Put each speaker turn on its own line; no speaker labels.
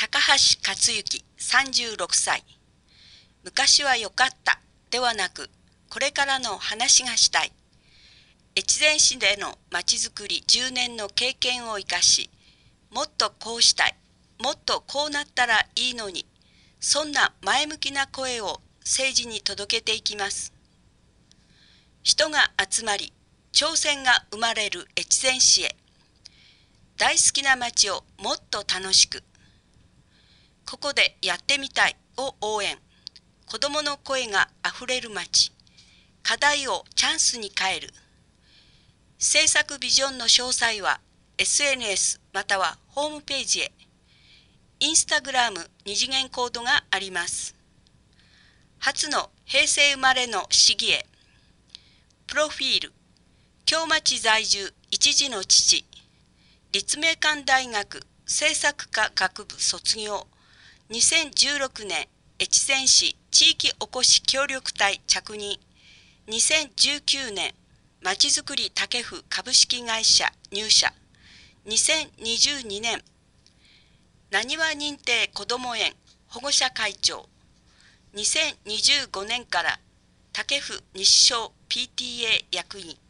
高橋克幸36歳。昔は良かったではなく、これからの話がしたい。越前市でのまちづくり10年の経験を生かし、もっとこうしたい、もっとこうなったらいいのに、そんな前向きな声を政治に届けていきます。人が集まり、挑戦が生まれる越前市へ。大好きな街をもっと楽しく。ここでやってみたいを応援。子どもの声があふれる街。課題をチャンスに変える。政策ビジョンの詳細は SNS またはホームページへ。インスタグラム二次元コードがあります。初の平成生まれの市議へ。プロフィール。京町在住一児の父。立命館大学政策科学部卒業。2016年越前市地域おこし協力隊着任。2019年まちづくり武府株式会社入社。2022年なにわ認定こども園保護者会長。2025年から武府西小 PTA 役員。